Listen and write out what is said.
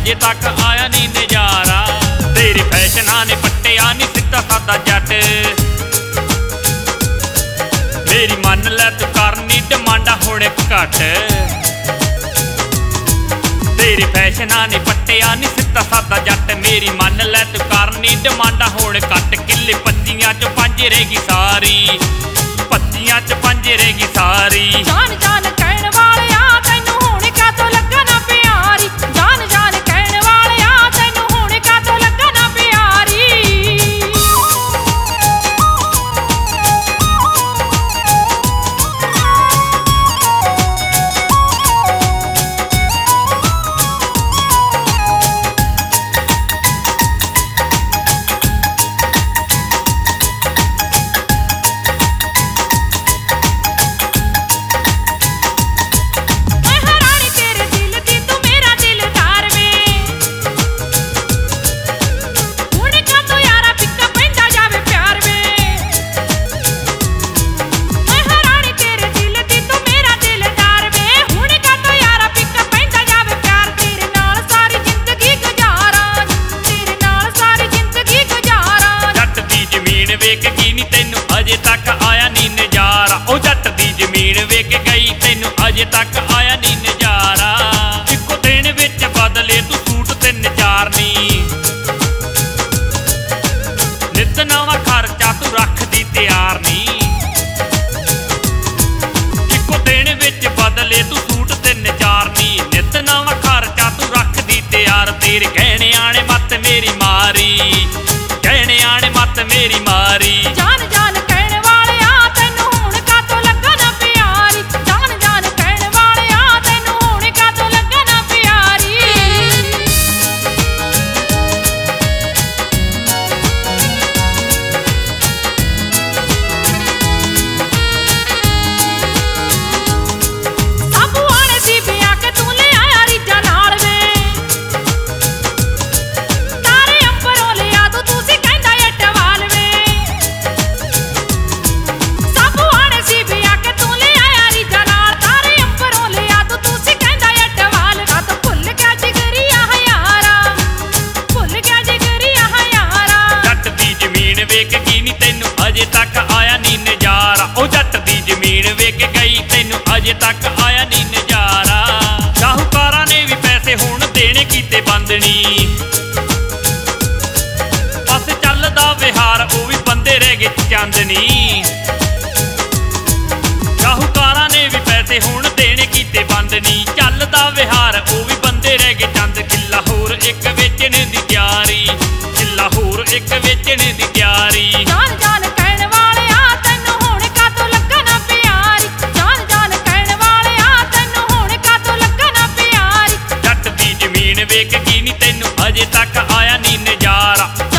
अजे तक आया नी नजारा। तेरे फैशना ने पट्टिया नी सीधा सादा जट, मेरी मन लै तू करनी डिमांडा हुण घट। तेरे फैशना ने पट्टिया नी सीधा सादा जट, मेरी मन लै तू करनी डिमांडा हुण घट। किले 25 च 5 रहेगी सारी, 25 च 5 रहेगी सारी। जान जान कहण वालिया तैनू हुण कातों लगा ना प्यारी, जान जान कहण वालिया तैनू हुण कातों लगा ना प्यारी। अजे तक आया नी नजारा, ओ जट दी जमीन वेख गई तैनू अजे तक आया नी नजारा। इक्को दिन विच बदले तू सूट 3-4 नी, नित नवां खर्चा तू रखदी तैयार नी। इक्को दिन विच बदले तू सूट 3-4 नी, नित नवां खर्चा तू रखदी तैयार। तेरे गहने आने मत मेरी मारी, गहने आने मत मेरी मारी। जान जान कहण वालिया तैनू हुण कातों लगा ना प्यारी, जान जान कहण वालिया तैनू हुण कातों लगा ना प्यारी। साबू आने सी बिया के तू ले आया रीजा नाल वे, तारे अंबरों लिया तू सी कहंदा अटवाल वे। साबू आने सी बिया के तू ले आया रीजा नाल, तारे अंबरों लिया तू सी कहंदा अटवाल। का तू भुल गया जिगरिया हयारा, भुल गया जिगरिया हयारा। जट दी जमीन वेख गई नी तैनू अजे तक आया नी नजारा, ओ जट दी जमीन वेख गई तैनू अजे तक आया नी नजारा। शाहूकारां ने भी पैसे हुण देने कीते बंदनी, बस चलदा विहार ओ भी बंदे रह गए चांदनी। शाहूकारां ने भी पैसे हुण देने कीते बंदनी, चलदा विहार ओ भी बंदे रह गए चंद। किला होर एक वेचने दी तैयारी, किला होर एक वेचने दी तैयारी। जान जान कहण वालिया तैनू हुण कातों लगा ना प्यारी, जान जान कहण वालिया तैनू हुण कातों लगा ना प्यारी। जट दी जमीन वेख गई नी तैनू अजे तक आया नी नजारा।